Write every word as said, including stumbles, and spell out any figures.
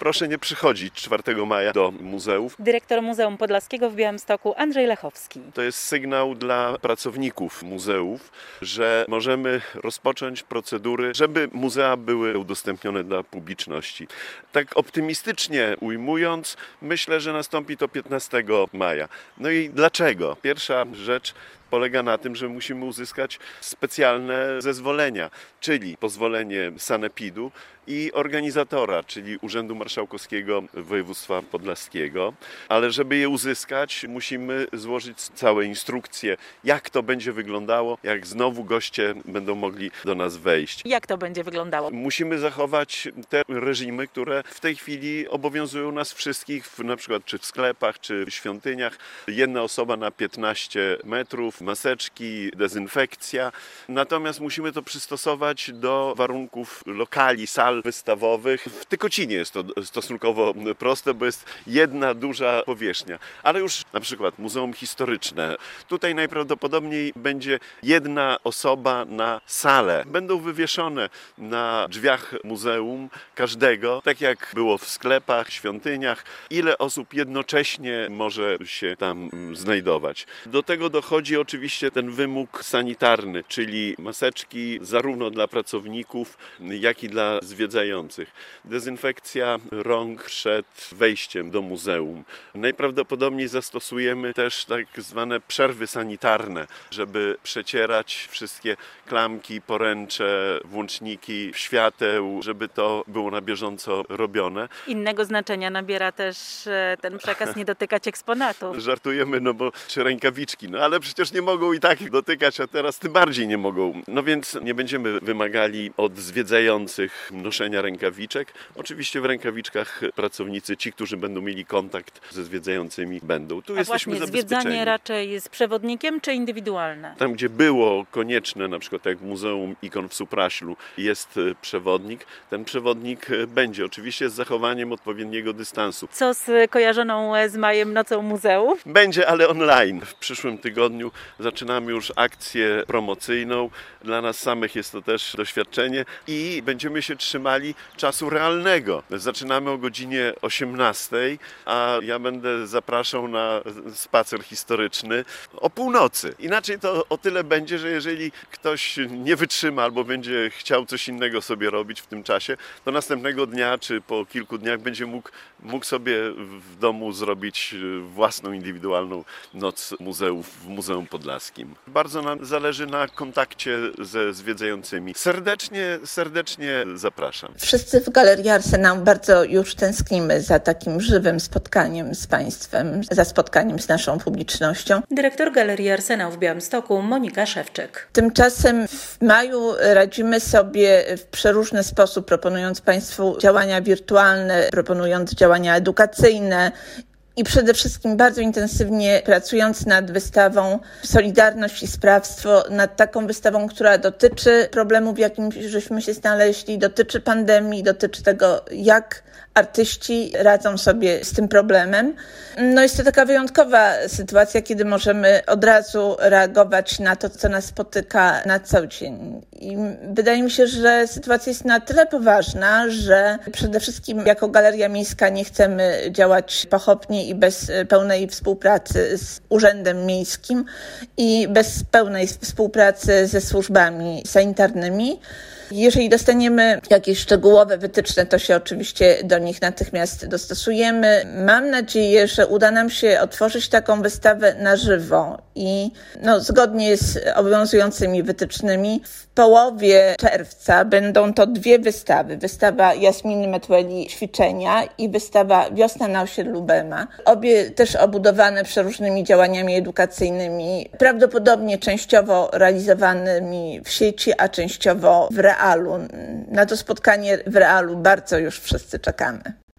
proszę nie przychodzić czwartego maja do muzeów. Dyrektor Muzeum Podlaskiego w Białymstoku Andrzej Lechowski. To jest sygnał dla pracowników muzeów, że możemy rozpocząć procedury, żeby muzea były udostępnione dla publiczności. Tak optymistycznie ujmując, myślę, że nastąpi to piętnastego maja. No i dlaczego? Pierwsza rzecz polega na tym, że musimy uzyskać specjalne zezwolenia, czyli pozwolenie sanepidu i organizatora, czyli Urzędu Marszałkowskiego Województwa Podlaskiego. Ale żeby je uzyskać, musimy złożyć całe instrukcje, jak to będzie wyglądało, jak znowu goście będą mogli do nas wejść. Jak to będzie wyglądało? Musimy zachować te reżimy, które w tej chwili obowiązują nas wszystkich, w, na przykład czy w sklepach, czy w świątyniach. Jedna osoba na piętnaście metrów, maseczki, dezynfekcja. Natomiast musimy to przystosować do warunków lokali, sal wystawowych. W Tykocinie jest to stosunkowo proste, bo jest jedna duża powierzchnia. Ale już na przykład Muzeum Historyczne. Tutaj najprawdopodobniej będzie jedna osoba na salę. Będą wywieszone na drzwiach muzeum każdego, tak jak było w sklepach, świątyniach, ile osób jednocześnie może się tam znajdować. Do tego dochodzi oczywiście ten wymóg sanitarny, czyli maseczki zarówno dla pracowników, jak i dla zwiedzających. Dezynfekcja rąk przed wejściem do muzeum. Najprawdopodobniej zastosujemy też tak zwane przerwy sanitarne, żeby przecierać wszystkie klamki, poręcze, włączniki świateł, żeby to było na bieżąco robione. Innego znaczenia nabiera też ten przekaz nie dotykać eksponatów. Żartujemy, no bo czy rękawiczki, no ale przecież nie mogą i tak dotykać, a teraz tym bardziej nie mogą. No więc nie będziemy wymagali od zwiedzających noszenia rękawiczek. Oczywiście w rękawiczkach pracownicy, ci, którzy będą mieli kontakt ze zwiedzającymi, będą. Tu a jesteśmy właśnie zabezpieczeni. Zwiedzanie raczej z przewodnikiem czy indywidualne? Tam, gdzie było konieczne, na przykład jak w Muzeum Ikon w Supraślu jest przewodnik, ten przewodnik będzie oczywiście z zachowaniem odpowiedniego dystansu. Co z kojarzoną z majem nocą muzeów? Będzie, ale online. W przyszłym tygodniu zaczynamy już akcję promocyjną. Dla nas samych jest to też doświadczenie i będziemy się trzymali czasu realnego. Zaczynamy o godzinie osiemnastej, a ja będę zapraszał na spacer historyczny o północy. Inaczej to o tyle będzie, że jeżeli ktoś nie wytrzyma albo będzie chciał coś innego sobie robić w tym czasie, to następnego dnia czy po kilku dniach będzie mógł, mógł sobie w domu zrobić własną indywidualną noc muzeów w Muzeum Podlaskim. Bardzo nam zależy na kontakcie ze zwiedzającymi. Serdecznie, serdecznie zapraszam. Wszyscy w Galerii Arsenał bardzo już tęsknimy za takim żywym spotkaniem z Państwem, za spotkaniem z naszą publicznością. Dyrektor Galerii Arsenał w Białymstoku Monika Szewczyk. Tymczasem w maju radzimy sobie w przeróżny sposób, proponując Państwu działania wirtualne, proponując działania edukacyjne, i przede wszystkim bardzo intensywnie pracując nad wystawą Solidarność i Sprawstwo, nad taką wystawą, która dotyczy problemu, w jakim żeśmy się znaleźli, dotyczy pandemii, dotyczy tego, jak artyści radzą sobie z tym problemem. No jest to taka wyjątkowa sytuacja, kiedy możemy od razu reagować na to, co nas spotyka na co dzień. I wydaje mi się, że sytuacja jest na tyle poważna, że przede wszystkim jako Galeria Miejska nie chcemy działać pochopnie i bez pełnej współpracy z Urzędem Miejskim i bez pełnej współpracy ze służbami sanitarnymi. Jeżeli dostaniemy jakieś szczegółowe wytyczne, to się oczywiście do nich natychmiast dostosujemy. Mam nadzieję, że uda nam się otworzyć taką wystawę na żywo i no, zgodnie z obowiązującymi wytycznymi w połowie czerwca będą to dwie wystawy. Wystawa Jasminy Metueli Ćwiczenia i wystawa Wiosna na osiedlu Bema. Obie też obudowane przeróżnymi działaniami edukacyjnymi, prawdopodobnie częściowo realizowanymi w sieci, a częściowo w realu. Na to spotkanie w realu bardzo już wszyscy czekamy.